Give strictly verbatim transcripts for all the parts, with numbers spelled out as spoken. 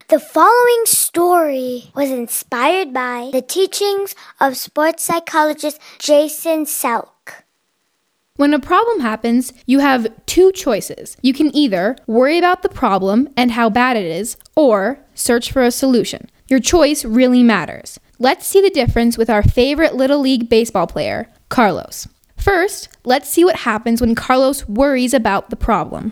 The following story was inspired by the teachings of sports psychologist Jason Selk. When a problem happens, you have two choices. You can either worry about the problem and how bad it is, or search for a solution. Your choice really matters. Let's see the difference with our favorite Little League baseball player, Carlos. First, let's see what happens when Carlos worries about the problem.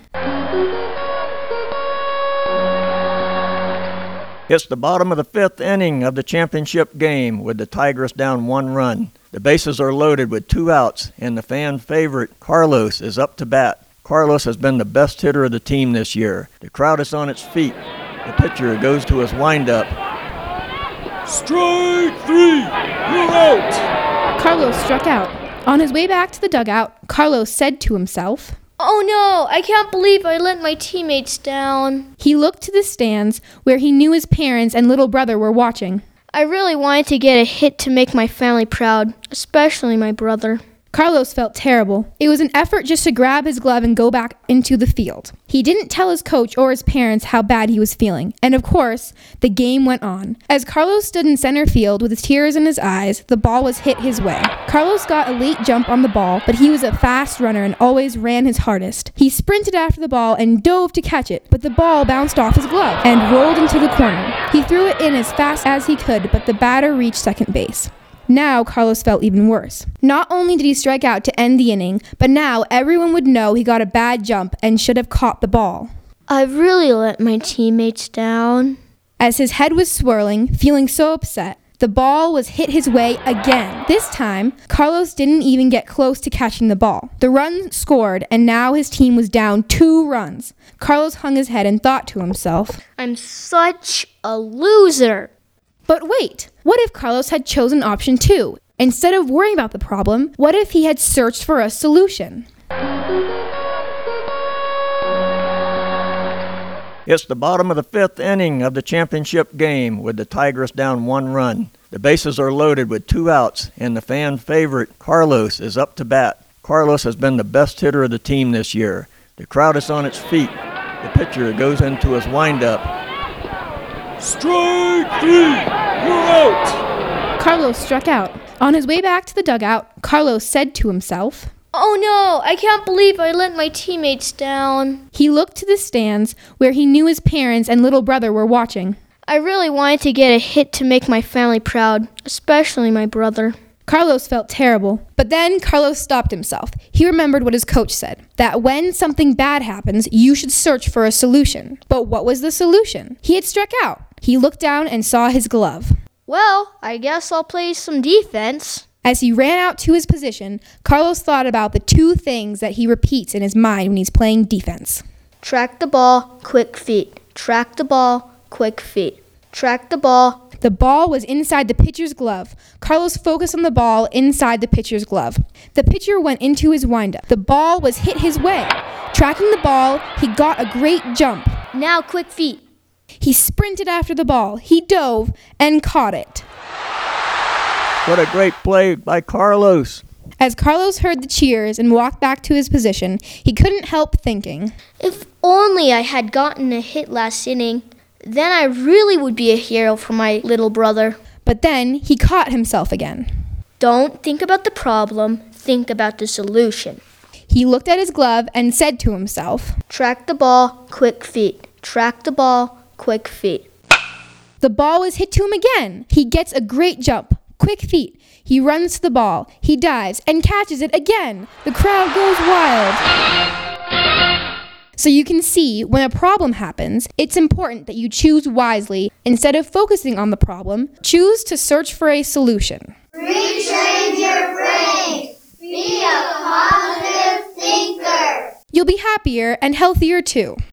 It's the bottom of the fifth inning of the championship game with the Tigers down one run. The bases are loaded with two outs, and the fan favorite, Carlos, is up to bat. Carlos has been the best hitter of the team this year. The crowd is on its feet. The pitcher goes to his windup. Strike three! You're out! Carlos struck out. On his way back to the dugout, Carlos said to himself, "Oh no, I can't believe I let my teammates down." He looked to the stands where he knew his parents and little brother were watching. I really wanted to get a hit to make my family proud, especially my brother. Carlos felt terrible. It was an effort just to grab his glove and go back into the field. He didn't tell his coach or his parents how bad he was feeling. And of course, the game went on. As Carlos stood in center field with tears in his eyes, the ball was hit his way. Carlos got a late jump on the ball, but he was a fast runner and always ran his hardest. He sprinted after the ball and dove to catch it, but the ball bounced off his glove and rolled into the corner. He threw it in as fast as he could, but the batter reached second base. Now Carlos felt even worse. Not only did he strike out to end the inning, but now everyone would know he got a bad jump and should have caught the ball. I really let my teammates down. As his head was swirling, feeling so upset, the ball was hit his way again. This time, Carlos didn't even get close to catching the ball. The run scored, and now his team was down two runs. Carlos hung his head and thought to himself, I'm such a loser. But wait, what if Carlos had chosen option two? Instead of worrying about the problem, what if he had searched for a solution? It's the bottom of the fifth inning of the championship game with the Tigers down one run. The bases are loaded with two outs, and the fan favorite, Carlos, is up to bat. Carlos has been the best hitter of the team this year. The crowd is on its feet. The pitcher goes into his windup. Strike three! You're out! Carlos struck out. On his way back to the dugout, Carlos said to himself, Oh no, I can't believe I let my teammates down. He looked to the stands where he knew his parents and little brother were watching. I really wanted to get a hit to make my family proud, especially my brother. Carlos felt terrible. But then Carlos stopped himself. He remembered what his coach said, that when something bad happens, you should search for a solution. But what was the solution? He had struck out. He looked down and saw his glove. Well, I guess I'll play some defense. As he ran out to his position, Carlos thought about the two things that he repeats in his mind when he's playing defense. Track the ball, quick feet. Track the ball, quick feet. Track the ball. The ball was inside the pitcher's glove. Carlos focused on the ball inside the pitcher's glove. The pitcher went into his windup. The ball was hit his way. Tracking the ball, he got a great jump. Now quick feet. He sprinted after the ball. He dove and caught it. What a great play by Carlos. As Carlos heard the cheers and walked back to his position, he couldn't help thinking, If only I had gotten a hit last inning, then I really would be a hero for my little brother. But then he caught himself again. Don't think about the problem, think about the solution. He looked at his glove and said to himself, Track the ball, quick feet. Track the ball, quick feet. The ball was hit to him again. He gets a great jump. Quick feet. He runs to the ball. He dives and catches it again. The crowd goes wild. So you can see, when a problem happens, it's important that you choose wisely. Instead of focusing on the problem, choose to search for a solution. Retrain your brain. Be a positive thinker. You'll be happier and healthier too.